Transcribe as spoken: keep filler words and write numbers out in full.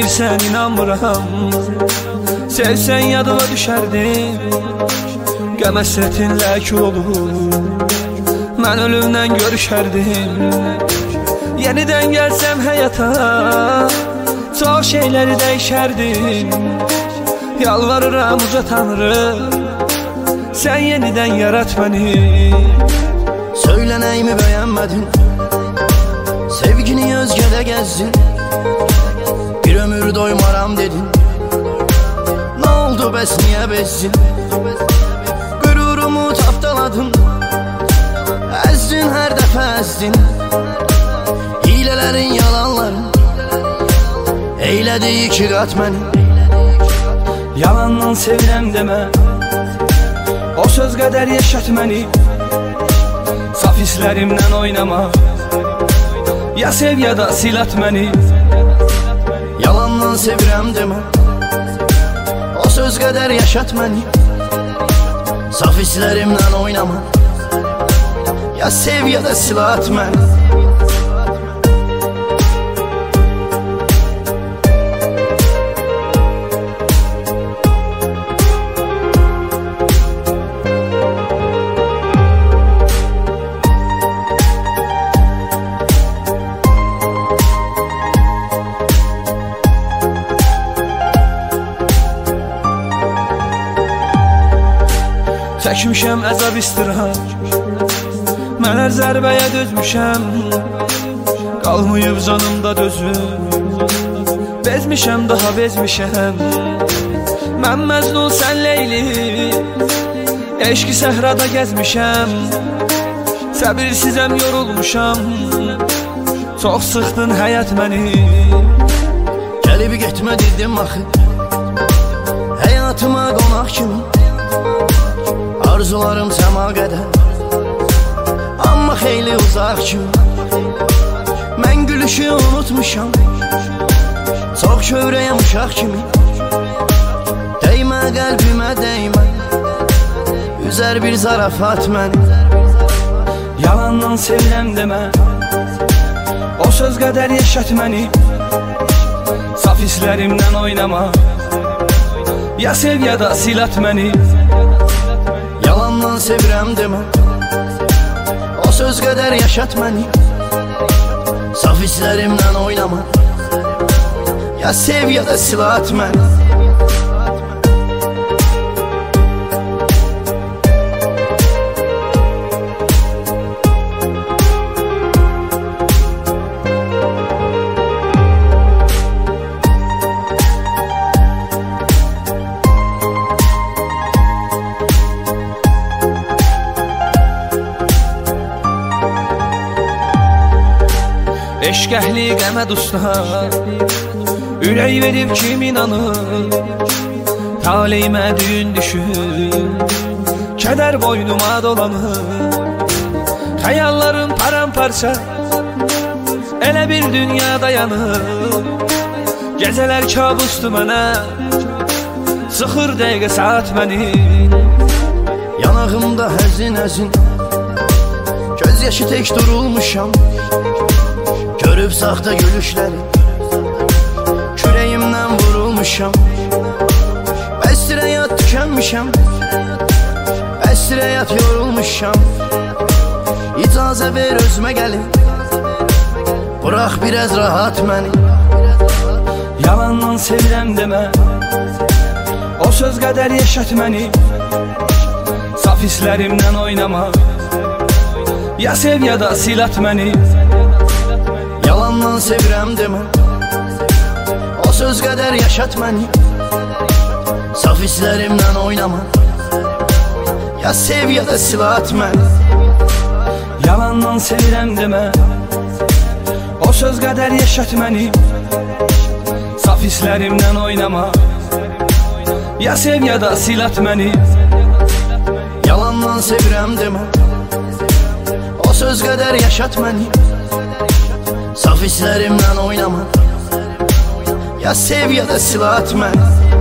Demirsən inanmıram, sevsən yadıma düşərdin. Qəm həsrətinlə kül olur, mən ölümdən görüşərdim. Yenidən gəlsəm həyata, çox şeyləri dəyişərdim. Yalvarıram uca Tanrı, sən yenidən yarat məni. Söylənəyimi bəyənmədin, sevgini özgədə gəzdin. Bir ömür doymaram dedin, nə oldu bəs niyə bezdin? Qürurumu tapdaladın, əzdin hər dəfə əzdin. Hilələrin, yalanların eylədi iki qat məni. Yalandan sevirəm demə, o söz qədər yaşat məni. Saf hislərimdən oynama, ya sev ya da sil at məni. Yalandan sevirəm demə, o söz qədər yaşat məni. Saf hislərimdən oynama, ya sev ya da sil at məni. Çəkmişəm əzab istirham, mən hər zərbəyə dözmüşəm. Qalmayıb canımda dözüm, bezmişəm daha bezmişəm. Mən Məcnun sən Leyli, eşqi səhrada gəzmişəm. Səbirsizəm yorulmuşam, çox sıxdın həyat məni. Gəlib getmə dedim axı, həyatıma qonaq kimi. Arzularım səma qədər, amma xeyli uzaq kimi. Mən gülüşü unutmuşam, çox kövrəyəm uşaq kimi. Dəymə qəlbimə dəymə, üzər bir zarafat məni. Yalandan sevirəm demə, o söz qədər yaşat məni. Saf hislərimdən oynama, ya sev ya da sil at məni. Yalandan sevirəm demə, o söz qədər yaşat məni. Saf hislərimdən oynama, ya sev ya da sil at məni. Eşq əhli qəmə dusta, ürək verib kim inanır? Taleyimə düyün düşür, kədər boynuma dolanır. Xəyallarım paramparça, elə bir dünya dayanır. Gecələr kabusdur mənə, sıxır dəqiqə saat məni. Yanağımda həzin həzin, göz yaşı tək durulmuşam. Görüb saxta gülüşləri, kürəyimdən vurulmuşam. Əsrə yat tükənmişəm, əsrə yat yorulmuşam. İcazə ver özümə gəlim, bırax biraz rahat məni. Yalandan sevirəm demə, o söz qədər yaşat məni. Saf hislərimdən oynama, ya sev ya da sil at məni. Yalandan sevirəm demə, o söz qədər yaşat məni. Saf hislərimdən oynama, ya sev ya da sil at məni. Yalandan sevirəm demə, o söz qədər yaşat məni. Saf hislərimdən oynama, ya sev ya da sil at məni. Yalandan sevirəm demə, o söz qədər yaşat məni. Saf hislərimdən oynama, ya sev ya da sil at məni.